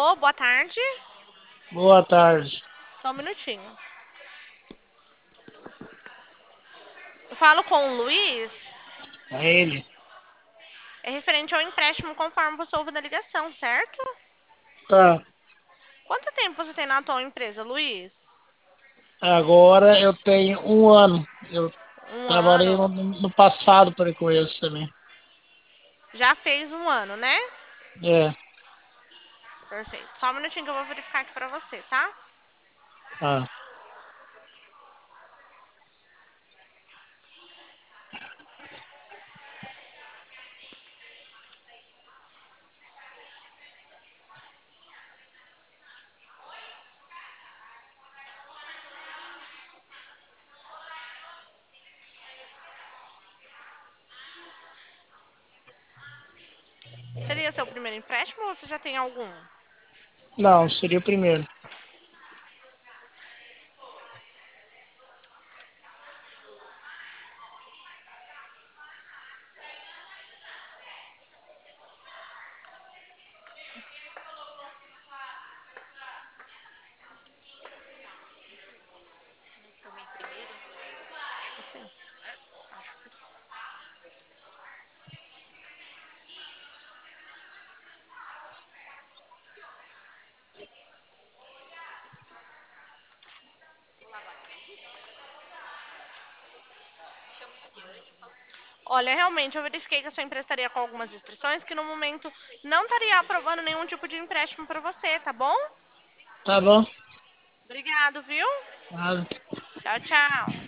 Alô, boa tarde. Boa tarde. Só um minutinho. Eu falo com o Luiz. É ele. É referente ao empréstimo conforme você ouve na ligação, certo? Tá. Quanto tempo você tem na atual empresa, Luiz? Agora eu tenho um ano. Eu Um trabalhei ano. no passado para com eles também. Já fez um ano, né? É, Perfeito. Só um minutinho que eu vou verificar aqui pra você, tá? tá. Seria seu primeiro empréstimo ou você já tem algum? Não, seria o primeiro. Acho que sim. Olha, realmente, eu verifiquei que a sua empresa estaria com algumas restrições que no momento não estaria aprovando nenhum tipo de empréstimo para você, tá bom? Tá bom. Obrigado, viu? Nada. Tchau, tchau.